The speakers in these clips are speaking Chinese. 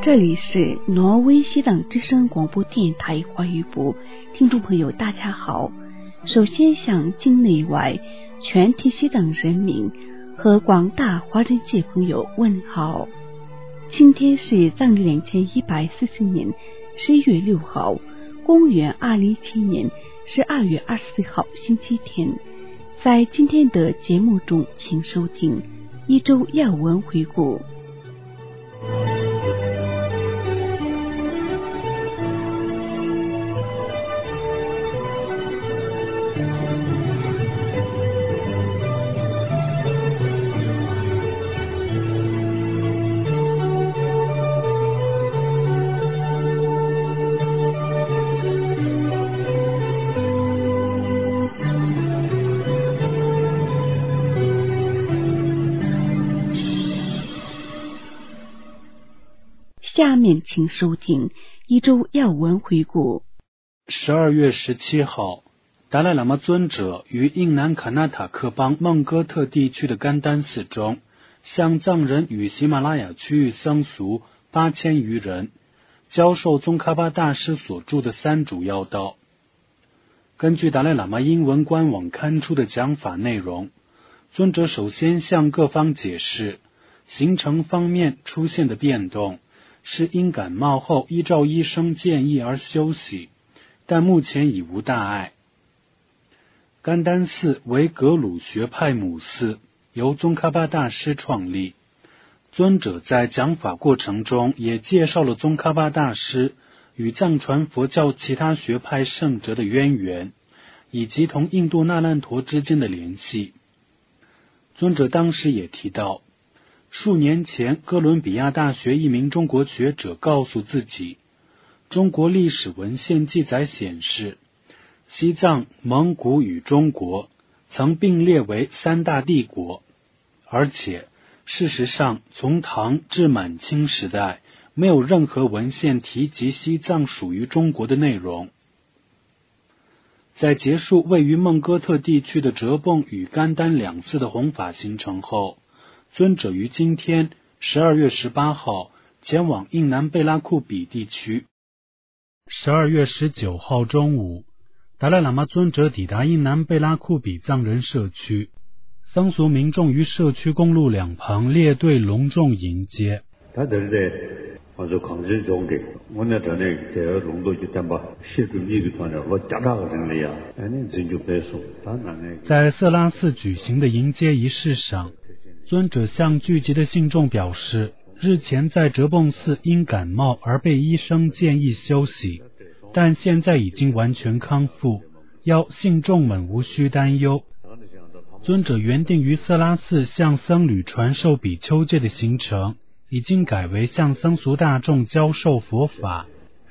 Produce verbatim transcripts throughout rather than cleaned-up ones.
这里是挪威西藏之声广播电台华语部，听众朋友大家好。首先向境内外全体西藏人民和广大华人界朋友问好。今天是藏历两千一百四十年十一月六号，公元二零一七年十二月二十四号星期天。在今天的节目中，请收听一周要闻回顾。下面请收听一周要闻回顾。 十二月十七号，达赖喇嘛尊者于印南卡纳塔克邦孟哥特地区的甘丹寺中，向藏人与喜马拉雅区域僧俗八千余人教授宗喀巴大师所著的三主要道。根据达赖喇嘛英文官网刊出的讲法内容，尊者首先向各方解释行程方面出现的变动是因感冒后依照医生建议而休息，但目前已无大碍。甘丹寺为格鲁学派母寺，由宗喀巴大师创立。尊者在讲法过程中也介绍了宗喀巴大师与藏传佛教其他学派圣哲的渊源，以及同印度那烂陀之间的联系。尊者当时也提到，数年前，哥伦比亚大学一名中国学者告诉自己，中国历史文献记载显示，西藏、蒙古与中国曾并列为三大帝国，而且事实上，从唐至满清时代，没有任何文献提及西藏属于中国的内容。在结束位于孟哥特地区的哲蚌与甘丹两寺的弘法行程后，尊者于今天十二月十八号前往印南贝拉库比地区。十二月十九号中午，达赖喇嘛尊者抵达印南贝拉库比藏人社区，僧俗民众于社区公路两旁列队隆重迎接。在色拉寺举行的迎接仪式上，尊者向聚集的信众表示，日前在哲蚌寺因感冒而被医生建议休息，但现在已经完全康复，要信众们无需担忧。尊者原定于色拉寺向僧侣传授比丘戒的行程，已经改为向僧俗大众教授佛法。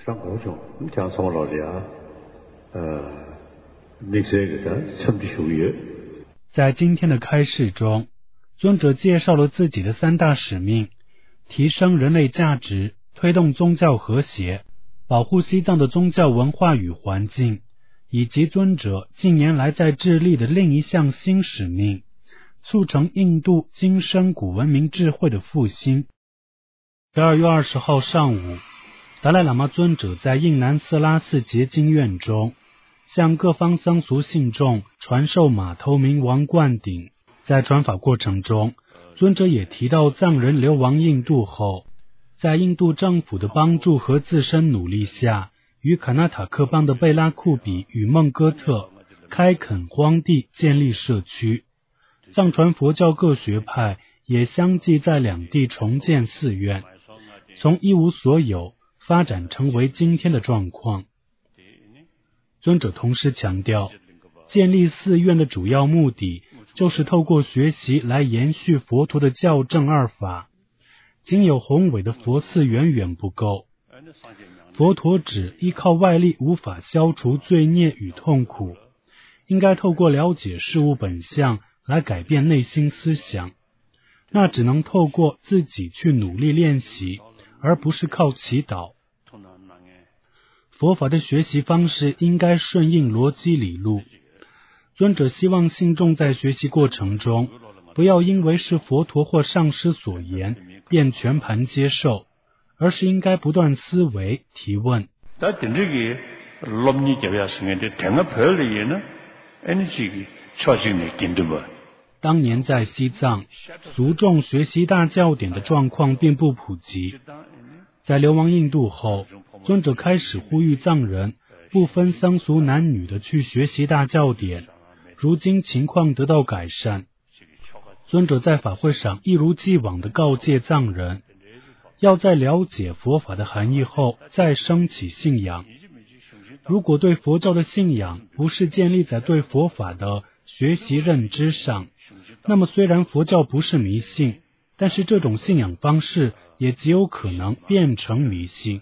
在今天的开示中，尊者介绍了自己的三大使命：提升人类价值，推动宗教和谐，保护西藏的宗教文化与环境，以及尊者近年来在致力的另一项新使命，促成印度今生古文明智慧的复兴。十二月二十号上午，达赖喇嘛尊者在印南色拉寺结经院中，向各方僧俗信众传授马头明王灌顶。在传法过程中，尊者也提到藏人流亡印度后，在印度政府的帮助和自身努力下，与卡纳塔克邦的贝拉库比与孟哥特开垦荒地，建立社区。藏传佛教各学派也相继在两地重建寺院，从一无所有发展成为今天的状况。尊者同时强调，建立寺院的主要目的就是透过学习来延续佛陀的教正二法，仅有宏伟的佛寺远远不够。佛陀指依靠外力无法消除罪孽与痛苦，应该透过了解事物本相来改变内心思想，那只能透过自己去努力练习，而不是靠祈祷。佛法的学习方式应该顺应逻辑理路。尊者希望信众在学习过程中，不要因为是佛陀或上师所言便全盘接受， 而是应该不断思维提问。当年在西藏，俗众学习大教典的状况并不普及。在流亡印度后，尊者开始呼吁藏人不分僧俗男女的去学习大教典。如今情况得到改善，尊者在法会上一如既往地告诫藏人，要在了解佛法的含义后再升起信仰。如果对佛教的信仰不是建立在对佛法的学习认知上，那么虽然佛教不是迷信，但是这种信仰方式也极有可能变成迷信。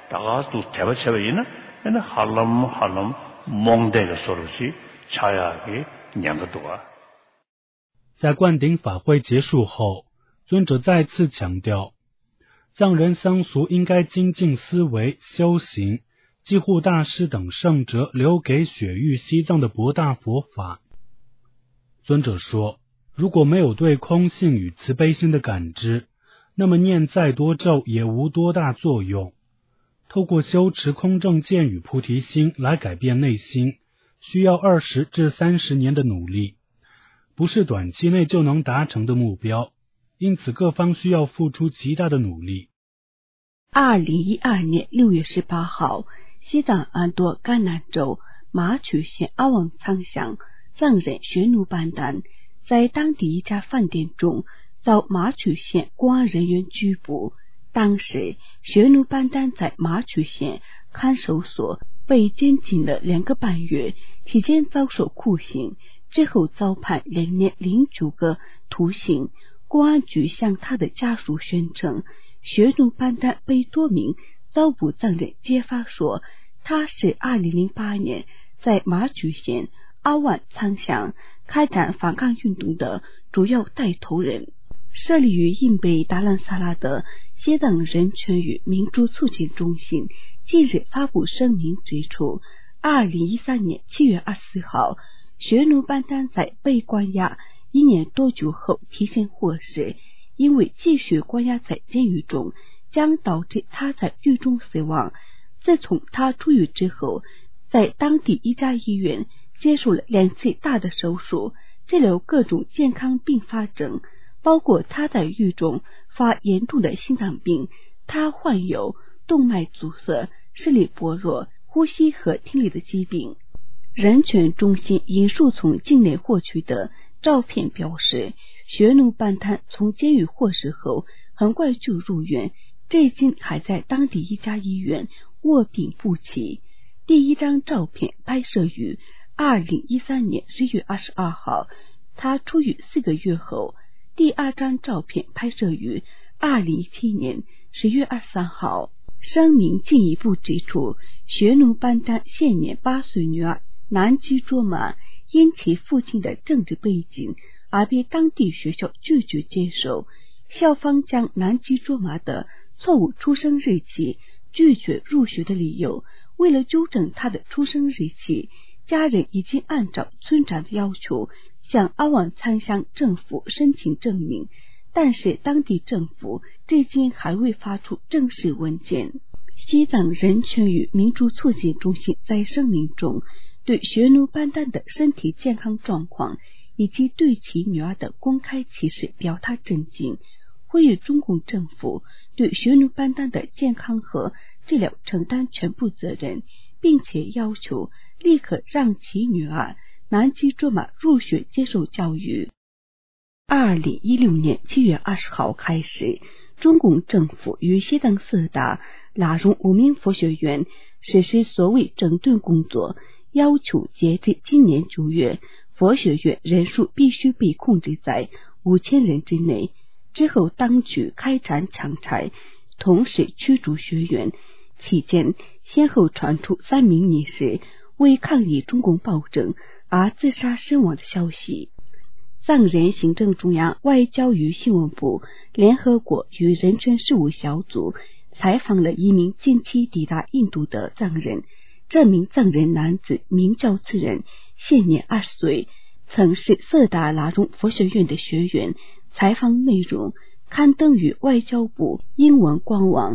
在灌顶法会结束后，尊者再次强调，藏人僧俗应该精进思维修行济护大师等圣者留给雪域西藏的博大佛法。尊者说，如果没有对空性与慈悲心的感知，那么念再多咒也无多大作用。透过修持空正见与菩提心来改变内心，需要二十至三十年的努力，不是短期内就能达成的目标，因此各方需要付出极大的努力。 二零一二年六月十八号，西藏安多甘南州马曲县阿旺仓乡藏人学奴班丹在当地一家饭店中遭马曲县公安人员拘捕。当时学奴班丹在马曲县看守所被监禁了两个半月，期间遭受酷刑，之后遭判两年零九个徒刑。公安局向他的家属宣称，学奴班丹被多名遭捕藏人揭发说，他是二零零八年在马曲县阿万仓乡开展反抗运动的主要带头人。设立于印北达兰萨拉的西藏人权与民主促进中心近日发布声明指出，二零一三年七月二十四号，学奴班丹在被关押一年多久后提前获释，因为继续关押在监狱中将导致他在狱中死亡。自从他出狱之后，在当地一家医院接受了两次大的手术，治疗各种健康并发症，包括他在狱中发严重的心脏病，他患有动脉阻塞、视力薄弱、呼吸和听力的疾病。人权中心引述从境内获取的照片表示，学奴班丹从监狱获释后很快就入院，至今还在当地一家医院卧病不起。第一张照片拍摄于二零一三年十月二十二号，他出狱四个月后。第二张照片拍摄于二零一七年十月二十三号。声明进一步指出，学奴班丹现年八岁女儿南基卓玛因其父亲的政治背景而被当地学校拒绝接受，校方将南基卓玛的错误出生日期拒绝入学的理由。为了纠正他的出生日期，家人已经按照村长的要求向阿旺仓乡政府申请证明，但是当地政府至今还未发出正式文件。西藏人权与民主促进中心在声明中对学奴班丹的身体健康状况以及对其女儿的公开歧视表达震惊，呼吁中共政府对学奴班丹的健康和治疗承担全部责任，并且要求立刻让其女儿南基卓玛入学接受教育。二零一六年七月二十号开始，中共政府与西藏四大拉荣无名佛学院实施所谓整顿工作，要求截至今年九月，佛学院人数必须被控制在五千人之内。之后当局开展强拆，同时驱逐学员。期间先后传出三名女士为抗议中共暴政而自杀身亡的消息。藏人行政中央外交与新闻部联合国与人权事务小组采访了一名近期抵达印度的藏人，这名藏人男子名叫次仁，现年二十岁，曾是色达拉荣佛学院的学员。采访内容刊登于外交部英文官网。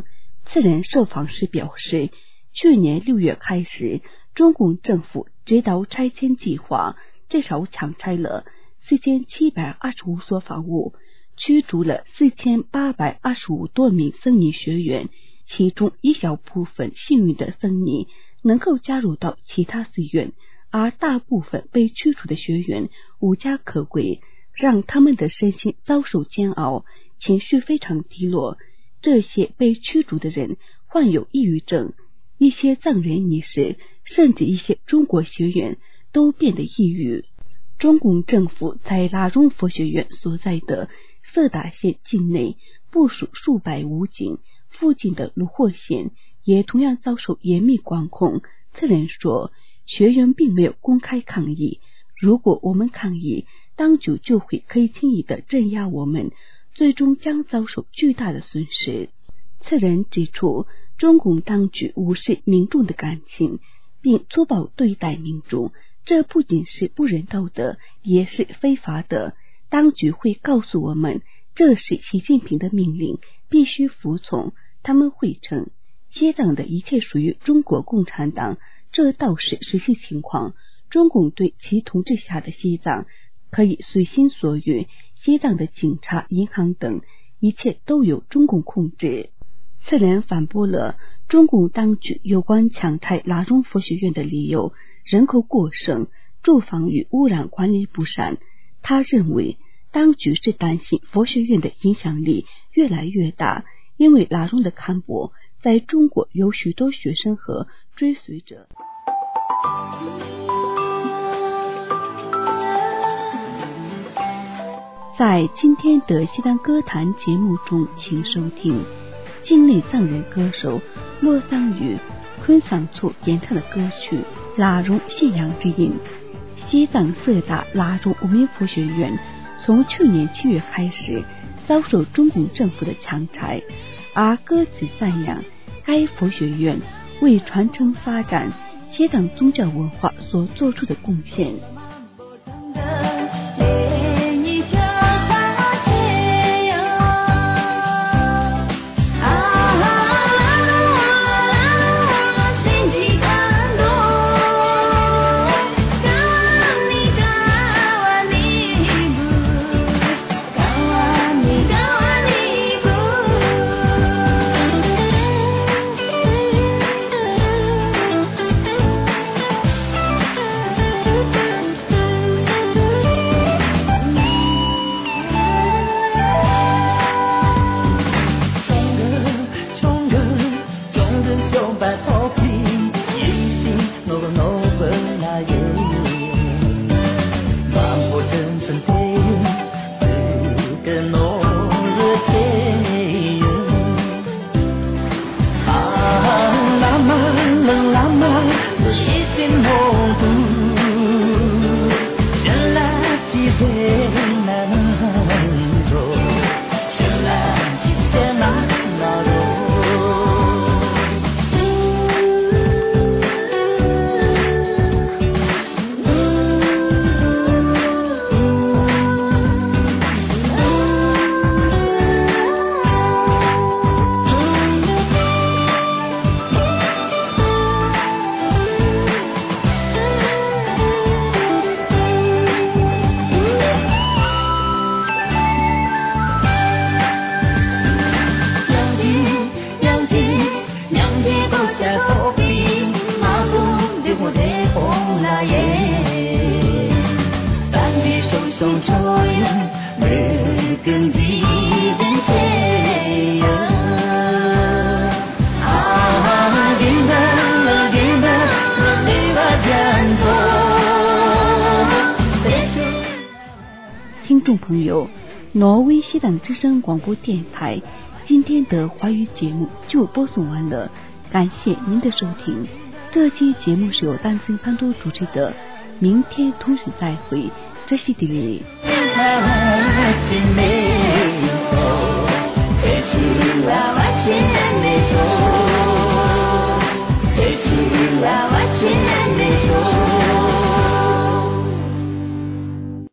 此人受访时表示，去年六月开始，中共政府指导拆迁计划，至少强拆了四千七百二十五所房屋，驱逐了四千八百二十五多名僧尼学员，其中一小部分幸运的僧尼能够加入到其他寺院，而大部分被驱逐的学员无家可归，让他们的身心遭受煎熬，情绪非常低落。这些被驱逐的人患有抑郁症，一些藏人尼士，甚至一些中国学员都变得抑郁。中共政府在拉荣佛学院所在的色达县境内部署数百武警，附近的卢霍县也同样遭受严密管控。此人说，学员并没有公开抗议，如果我们抗议，当局就会可以轻易的镇压我们，最终将遭受巨大的损失。此人指出，中共当局无视民众的感情，并粗暴对待民众，这不仅是不人道的，也是非法的。当局会告诉我们，这是习近平的命令，必须服从。他们会称西藏的一切属于中国共产党，这倒是实际情况。中共对其统治下的西藏可以随心所欲，西藏的警察、银行等一切都由中共控制。此人反驳了中共当局有关强拆拉荣佛学院的理由：人口过剩、住房与污染管理不善。他认为当局是担心佛学院的影响力越来越大，因为拉荣的堪钵在中国有许多学生和追随者。在今天的西藏歌坛节目中，请收听境内藏人歌手洛桑语昆桑措演唱的歌曲《拉荣信仰之音》。西藏色达拉荣无名佛学院从去年七月开始遭受中共政府的强拆，而歌词赞扬该佛学院为传承发展西藏宗教文化所做出的贡献。听众朋友，挪威西藏之声广播电台今天的华语节目就播送完了，感谢您的收听。这期节目是由丹森潘多主持的，明天同时再会，这是地理。